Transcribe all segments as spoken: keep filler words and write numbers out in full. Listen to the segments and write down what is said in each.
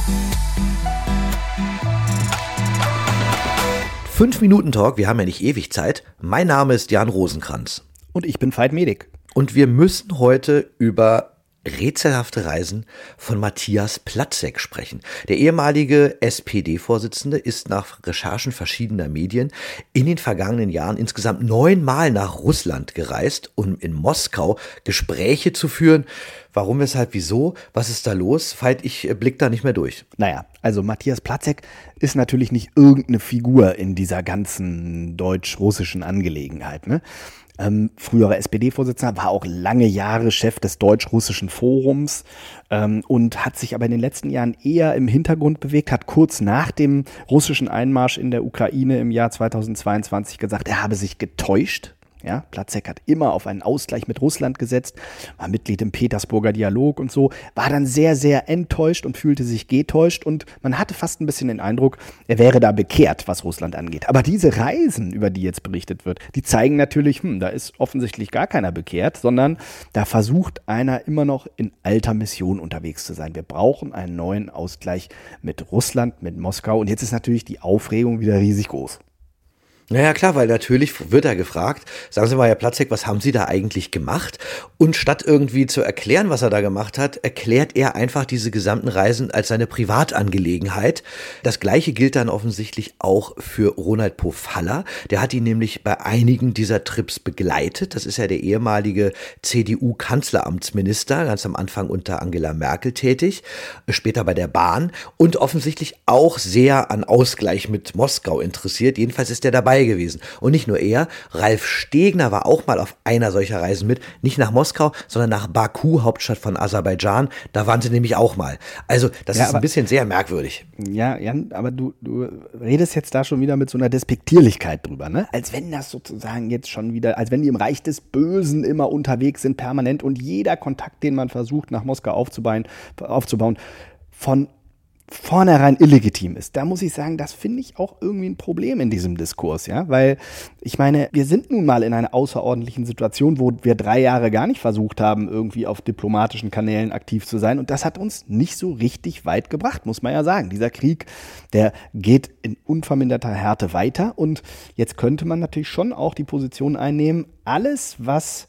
Fünf-Minuten-Talk, wir haben ja nicht ewig Zeit. Mein Name ist Jan Rosenkranz. Und ich bin Veit Medik. Und wir müssen heute über rätselhafte Reisen von Matthias Platzek sprechen. Der ehemalige S P D-Vorsitzende ist nach Recherchen verschiedener Medien in den vergangenen Jahren insgesamt neunmal nach Russland gereist, um in Moskau Gespräche zu führen. Warum, weshalb, wieso? Was ist da los? Veit, ich blick da nicht mehr durch. Naja, also Matthias Platzek ist natürlich nicht irgendeine Figur in dieser ganzen deutsch-russischen Angelegenheit, ne? Ähm, früherer S P D-Vorsitzender, war auch lange Jahre Chef des Deutsch-Russischen Forums ähm, und hat sich aber in den letzten Jahren eher im Hintergrund bewegt, hat kurz nach dem russischen Einmarsch in der Ukraine im Jahr zweitausendzweiundzwanzig gesagt, er habe sich getäuscht. Ja, Platzek hat immer auf einen Ausgleich mit Russland gesetzt, war Mitglied im Petersburger Dialog und so, war dann sehr, sehr enttäuscht und fühlte sich getäuscht und man hatte fast ein bisschen den Eindruck, er wäre da bekehrt, was Russland angeht. Aber diese Reisen, über die jetzt berichtet wird, die zeigen natürlich, hm, da ist offensichtlich gar keiner bekehrt, sondern da versucht einer immer noch in alter Mission unterwegs zu sein. Wir brauchen einen neuen Ausgleich mit Russland, mit Moskau und jetzt ist natürlich die Aufregung wieder riesig groß. Naja, klar, weil natürlich wird er gefragt, sagen Sie mal, Herr Platzek, was haben Sie da eigentlich gemacht? Und statt irgendwie zu erklären, was er da gemacht hat, erklärt er einfach diese gesamten Reisen als seine Privatangelegenheit. Das Gleiche gilt dann offensichtlich auch für Ronald Pofalla. Der hat ihn nämlich bei einigen dieser Trips begleitet. Das ist ja der ehemalige C D U-Kanzleramtsminister, ganz am Anfang unter Angela Merkel tätig, später bei der Bahn und offensichtlich auch sehr an Ausgleich mit Moskau interessiert. Jedenfalls ist er dabei gewesen. Und nicht nur er, Ralf Stegner war auch mal auf einer solcher Reise mit, nicht nach Moskau, sondern nach Baku, Hauptstadt von Aserbaidschan. Da waren sie nämlich auch mal. Also das ja, ist aber, ein bisschen sehr merkwürdig. Ja, Jan, aber du, du redest jetzt da schon wieder mit so einer Despektierlichkeit drüber, ne? Als wenn das sozusagen jetzt schon wieder, als wenn die im Reich des Bösen immer unterwegs sind, permanent und jeder Kontakt, den man versucht, nach Moskau aufzubauen, aufzubauen von vornherein illegitim ist. Da muss ich sagen, das finde ich auch irgendwie ein Problem in diesem Diskurs, ja, weil ich meine, wir sind nun mal in einer außerordentlichen Situation, wo wir drei Jahre gar nicht versucht haben, irgendwie auf diplomatischen Kanälen aktiv zu sein und das hat uns nicht so richtig weit gebracht, muss man ja sagen. Dieser Krieg, der geht in unverminderter Härte weiter und jetzt könnte man natürlich schon auch die Position einnehmen, alles, was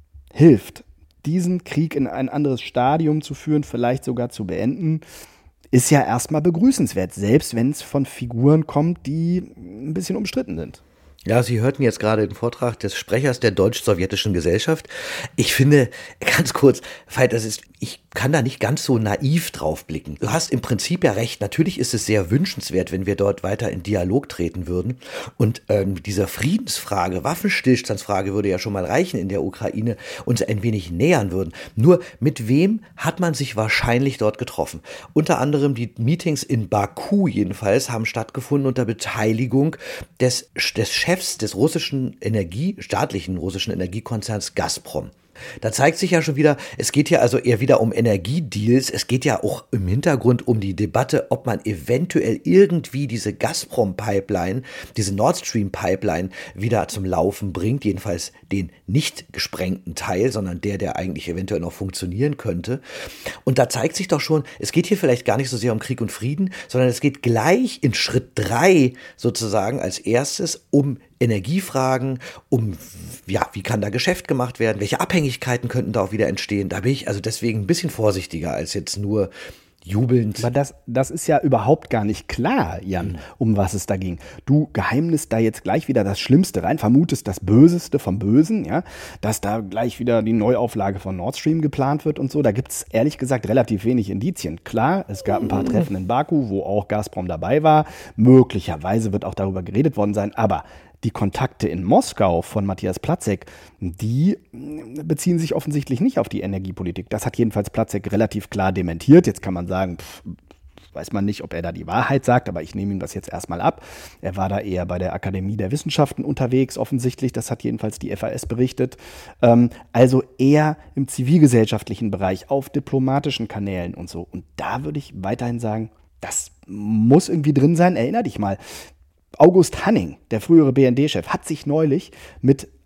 hilft, diesen Krieg in ein anderes Stadium zu führen, vielleicht sogar zu beenden, ist ja erstmal begrüßenswert, selbst wenn es von Figuren kommt, die ein bisschen umstritten sind. Ja, Sie hörten jetzt gerade den Vortrag des Sprechers der deutsch-sowjetischen Gesellschaft. Ich finde, ganz kurz, Veit, das ist, ich kann da nicht ganz so naiv drauf blicken. Du hast im Prinzip ja recht. Natürlich ist es sehr wünschenswert, wenn wir dort weiter in Dialog treten würden. Und ähm, dieser Friedensfrage, Waffenstillstandsfrage würde ja schon mal reichen in der Ukraine, uns ein wenig nähern würden. Nur mit wem hat man sich wahrscheinlich dort getroffen? Unter anderem die Meetings in Baku jedenfalls haben stattgefunden unter Beteiligung des, des Chefs des russischen Energie, staatlichen russischen Energiekonzerns Gazprom. Da zeigt sich ja schon wieder, es geht ja also eher wieder um Energiedeals. Es geht ja auch im Hintergrund um die Debatte, ob man eventuell irgendwie diese Gazprom-Pipeline, diese Nord Stream-Pipeline wieder zum Laufen bringt. Jedenfalls den nicht gesprengten Teil, sondern der, der eigentlich eventuell noch funktionieren könnte. Und da zeigt sich doch schon, es geht hier vielleicht gar nicht so sehr um Krieg und Frieden, sondern es geht gleich in Schritt drei sozusagen als erstes um Energiefragen, um, ja, wie kann da Geschäft gemacht werden, welche Abhängigkeiten könnten da auch wieder entstehen. Da bin ich also deswegen ein bisschen vorsichtiger als jetzt nur jubelnd. Aber das, das ist ja überhaupt gar nicht klar, Jan, mhm. um was es da ging. Du geheimnist da jetzt gleich wieder das Schlimmste rein, vermutest das Böseste vom Bösen, ja, dass da gleich wieder die Neuauflage von Nord Stream geplant wird und so. Da gibt es ehrlich gesagt relativ wenig Indizien. Klar, es gab ein paar mhm. Treffen in Baku, wo auch Gazprom dabei war. Möglicherweise wird auch darüber geredet worden sein, aber die Kontakte in Moskau von Matthias Platzek, die beziehen sich offensichtlich nicht auf die Energiepolitik. Das hat jedenfalls Platzek relativ klar dementiert. Jetzt kann man sagen, pff, weiß man nicht, ob er da die Wahrheit sagt, aber ich nehme ihm das jetzt erstmal ab. Er war da eher bei der Akademie der Wissenschaften unterwegs, offensichtlich. Das hat jedenfalls die F A S berichtet. Ähm, also eher im zivilgesellschaftlichen Bereich, auf diplomatischen Kanälen und so. Und da würde ich weiterhin sagen, das muss irgendwie drin sein. Erinner dich mal, August Hanning, der frühere B N D-Chef, hat sich neulich mit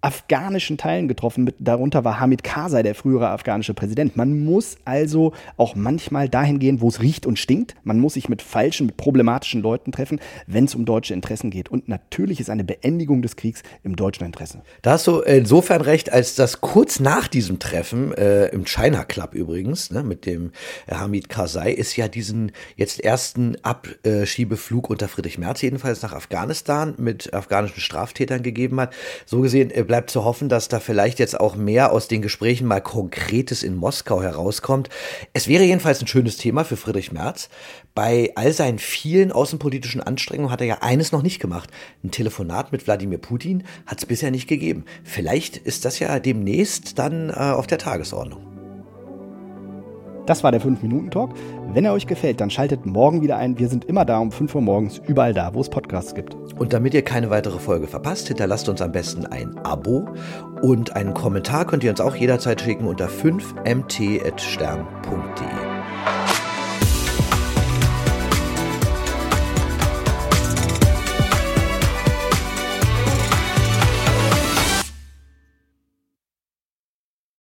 afghanischen Teilen getroffen. Mit, darunter war Hamid Karzai, der frühere afghanische Präsident. Man muss also auch manchmal dahin gehen, wo es riecht und stinkt. Man muss sich mit falschen, mit problematischen Leuten treffen, wenn es um deutsche Interessen geht. Und natürlich ist eine Beendigung des Kriegs im deutschen Interesse. Da hast du insofern recht, als dass kurz nach diesem Treffen, äh, im China Club übrigens, ne, mit dem äh, Hamid Karzai, ist ja diesen jetzt ersten Abschiebeflug unter Friedrich Merz jedenfalls nach Afghanistan mit afghanischen Straftätern gegeben hat. So gesehen äh, bleibt zu hoffen, dass da vielleicht jetzt auch mehr aus den Gesprächen mal Konkretes in Moskau herauskommt. Es wäre jedenfalls ein schönes Thema für Friedrich Merz. Bei all seinen vielen außenpolitischen Anstrengungen hat er ja eines noch nicht gemacht. Ein Telefonat mit Wladimir Putin hat es bisher nicht gegeben. Vielleicht ist das ja demnächst dann äh, auf der Tagesordnung. Das war der fünf Minuten Talk. Wenn er euch gefällt, dann schaltet morgen wieder ein. Wir sind immer da um fünf Uhr morgens, überall da, wo es Podcasts gibt. Und damit ihr keine weitere Folge verpasst, hinterlasst uns am besten ein Abo und einen Kommentar könnt ihr uns auch jederzeit schicken unter fünf m t at stern punkt d e.